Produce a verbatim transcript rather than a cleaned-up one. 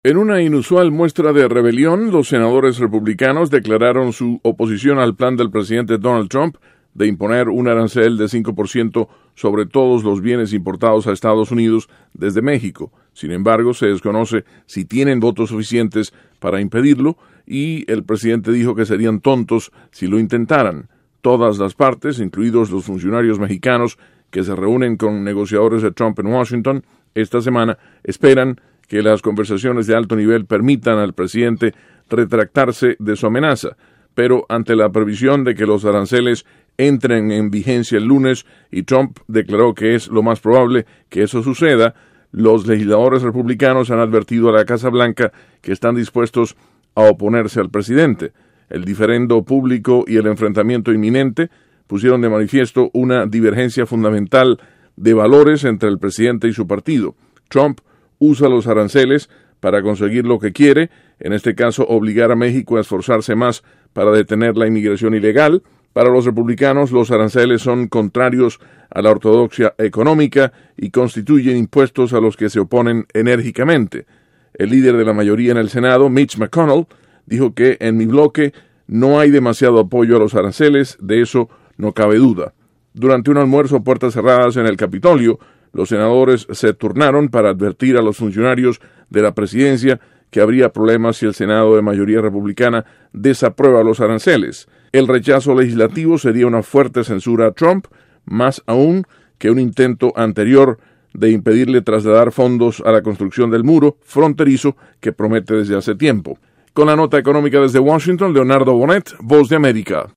En una inusual muestra de rebelión, los senadores republicanos declararon su oposición al plan del presidente Donald Trump de imponer un arancel de cinco por ciento sobre todos los bienes importados a Estados Unidos desde México. Sin embargo, se desconoce si tienen votos suficientes para impedirlo y el presidente dijo que serían tontos si lo intentaran. Todas las partes, incluidos los funcionarios mexicanos que se reúnen con negociadores de Trump en Washington esta semana, esperan que las conversaciones de alto nivel permitan al presidente retractarse de su amenaza, pero ante la previsión de que los aranceles entren en vigencia el lunes y Trump declaró que es lo más probable que eso suceda, los legisladores republicanos han advertido a la Casa Blanca que están dispuestos a oponerse al presidente. El diferendo público y el enfrentamiento inminente pusieron de manifiesto una divergencia fundamental de valores entre el presidente y su partido. Trump usa los aranceles para conseguir lo que quiere, en este caso obligar a México a esforzarse más para detener la inmigración ilegal. Para los republicanos, los aranceles son contrarios a la ortodoxia económica y constituyen impuestos a los que se oponen enérgicamente. El líder de la mayoría en el Senado, Mitch McConnell, dijo que en mi bloque no hay demasiado apoyo a los aranceles, de eso no cabe duda. Durante un almuerzo a puertas cerradas en el Capitolio, los senadores se turnaron para advertir a los funcionarios de la presidencia que habría problemas si el Senado de mayoría republicana desaprueba los aranceles. El rechazo legislativo sería una fuerte censura a Trump, más aún que un intento anterior de impedirle trasladar fondos a la construcción del muro fronterizo que promete desde hace tiempo. Con la nota económica desde Washington, Leonardo Bonet, Voz de América.